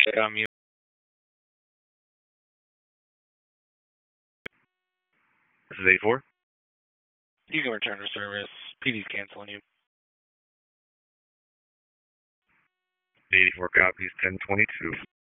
You. This is 84. You can return to service. PD's canceling you. 84 copies, 1022.